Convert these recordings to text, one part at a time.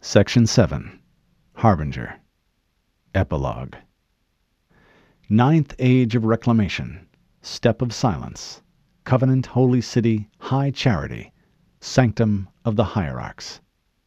Section 7. Harbinger. Epilogue. Ninth Age of Reclamation. Step of Silence. Covenant Holy City, High Charity. Sanctum of the Hierarchs.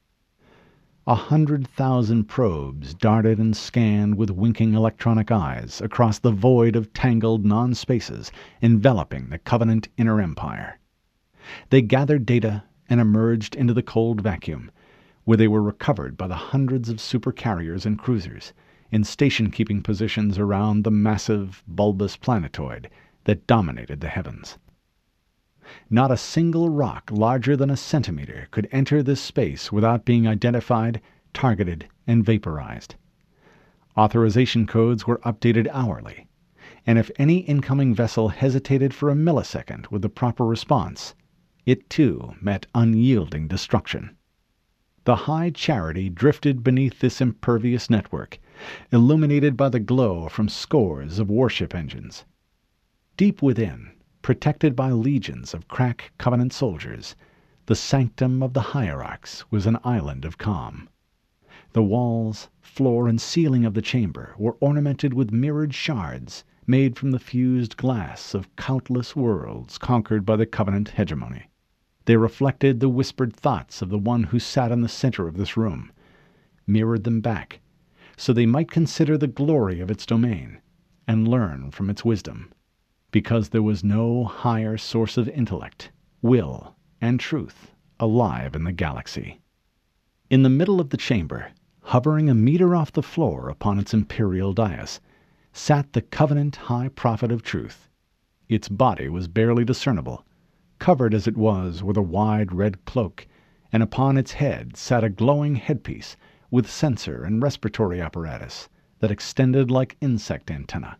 100,000 probes darted and scanned with winking electronic eyes across the void of tangled non-spaces enveloping the Covenant Inner Empire. They gathered data and emerged into the cold vacuum, where they were recovered by the hundreds of supercarriers and cruisers in station-keeping positions around the massive, bulbous planetoid that dominated the heavens. Not a single rock larger than a centimeter could enter this space without being identified, targeted, and vaporized. Authorization codes were updated hourly, and if any incoming vessel hesitated for a millisecond with the proper response, it too met unyielding destruction. The High Charity drifted beneath this impervious network, illuminated by the glow from scores of warship engines. Deep within, protected by legions of crack Covenant soldiers, the sanctum of the Hierarchs was an island of calm. The walls, floor, and ceiling of the chamber were ornamented with mirrored shards made from the fused glass of countless worlds conquered by the Covenant hegemony. They reflected the whispered thoughts of the one who sat in the center of this room, mirrored them back, so they might consider the glory of its domain and learn from its wisdom, because there was no higher source of intellect, will, and truth alive in the galaxy. In the middle of the chamber, hovering a meter off the floor upon its imperial dais, sat the Covenant High Prophet of Truth. Its body was barely discernible, covered as it was with a wide red cloak, and upon its head sat a glowing headpiece with sensor and respiratory apparatus that extended like insect antennae.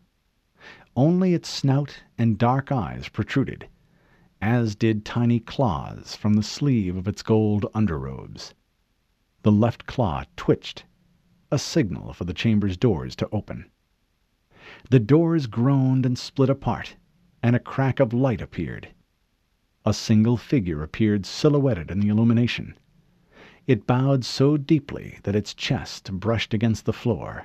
Only its snout and dark eyes protruded, as did tiny claws from the sleeve of its gold underrobes. The left claw twitched, a signal for the chamber's doors to open. The doors groaned and split apart, and a crack of light appeared. A single figure appeared silhouetted in the illumination. It bowed so deeply that its chest brushed against the floor.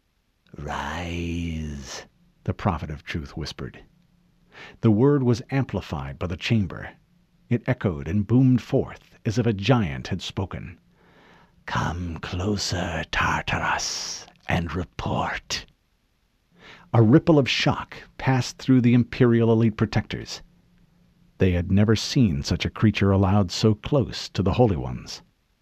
"Rise," the Prophet of Truth whispered. The word was amplified by the chamber. It echoed and boomed forth as if a giant had spoken. "Come closer, Tartarus, and report." A ripple of shock passed through the Imperial Elite Protectors. They had never seen such a creature allowed so close to the Holy Ones.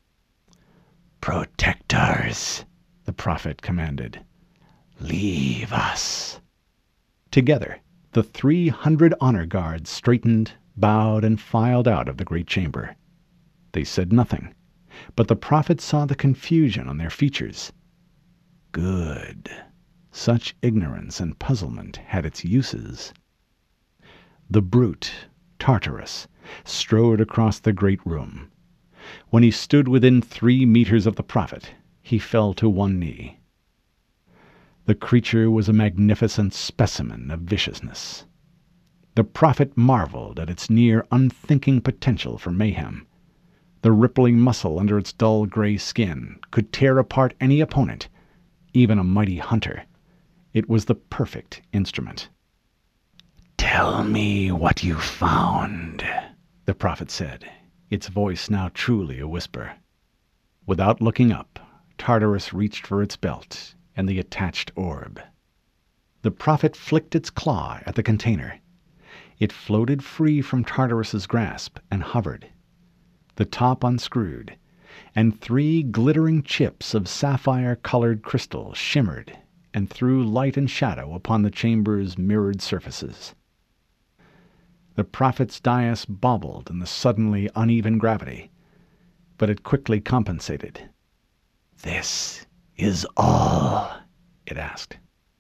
"Protectors," the Prophet commanded, "leave us." Together, the 300 honor guards straightened, bowed, and filed out of the great chamber. They said nothing, but the Prophet saw the confusion on their features. Good. Such ignorance and puzzlement had its uses. The brute, Tartarus, strode across the great room. When he stood within 3 meters of the Prophet, he fell to one knee. The creature was a magnificent specimen of viciousness. The Prophet marveled at its near unthinking potential for mayhem. The rippling muscle under its dull gray skin could tear apart any opponent, even a mighty hunter. It was the perfect instrument. "Tell me what you found," the Prophet said, its voice now truly a whisper. Without looking up, Tartarus reached for its belt and the attached orb. The Prophet flicked its claw at the container. It floated free from Tartarus's grasp and hovered. The top unscrewed, and 3 glittering chips of sapphire-colored crystal shimmered and threw light and shadow upon the chamber's mirrored surfaces. The Prophet's dais bobbled in the suddenly uneven gravity, but it quickly compensated. "This is all?" it asked.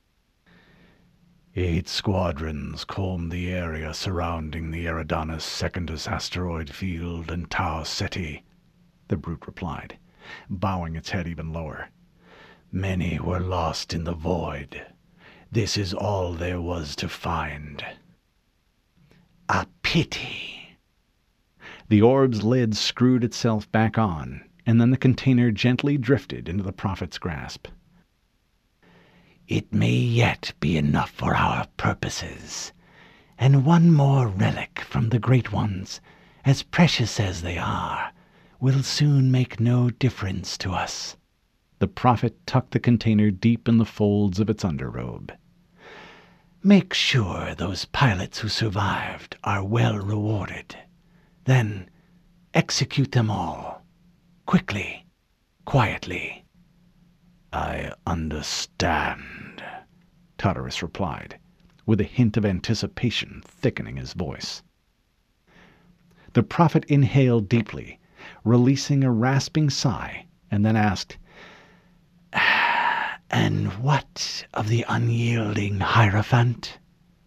8 squadrons comb the area surrounding the Eridanus Secundus asteroid field and Tau Ceti, the brute replied, bowing its head even lower. "Many were lost in the void. This is all there was to find." "A pity." The orb's lid screwed itself back on, and then the container gently drifted into the prophet's grasp. "It may yet be enough for our purposes, and one more relic from the Great Ones, as precious as they are, will soon make no difference to us." The prophet tucked the container deep in the folds of its underrobe. "Make sure those pilots who survived are well rewarded. Then execute them all. Quickly, quietly." "I understand," Tartarus replied, with a hint of anticipation thickening his voice. The prophet inhaled deeply, releasing a rasping sigh, and then asked, "And what of the unyielding Hierophant?"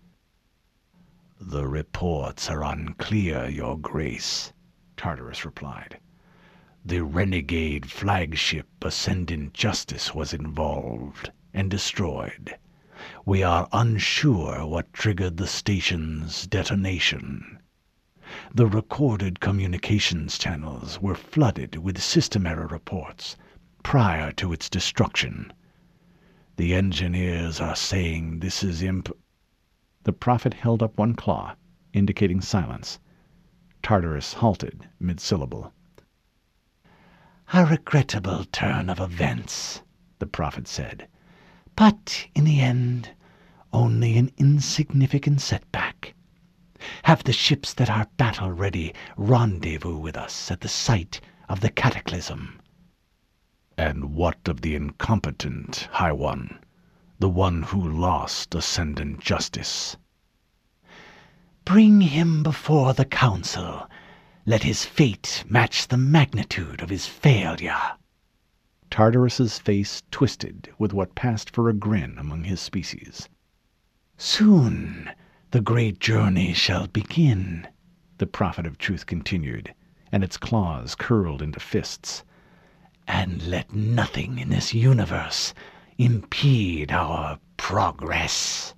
"The reports are unclear, Your Grace," Tartarus replied. "The renegade flagship Ascendant Justice was involved and destroyed. We are unsure what triggered the station's detonation. The recorded communications channels were flooded with system error reports prior to its destruction. The engineers are saying this is The prophet held up one claw, indicating silence. Tartarus halted mid-syllable. "A regrettable turn of events," the prophet said, "but in the end, only an insignificant setback. Have the ships that are battle-ready rendezvous with us at the site of the cataclysm." "And what of the incompetent High One, the one who lost Ascendant Justice?" "Bring him before the council. Let his fate match the magnitude of his failure." Tartarus's face twisted with what passed for a grin among his species. "Soon the great journey shall begin," the prophet of truth continued, and its claws curled into fists. "And let nothing in this universe impede our progress."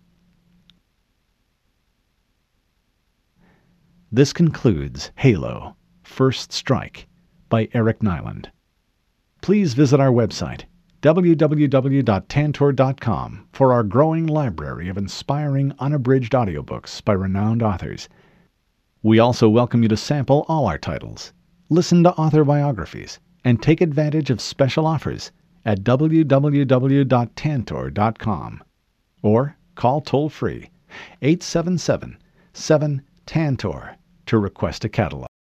This concludes Halo: First Strike by Eric Nyland. Please visit our website, www.tantor.com, for our growing library of inspiring unabridged audiobooks by renowned authors. We also welcome you to sample all our titles, listen to author biographies, and take advantage of special offers at www.tantor.com, or call toll-free 877-7-TANTOR to request a catalog.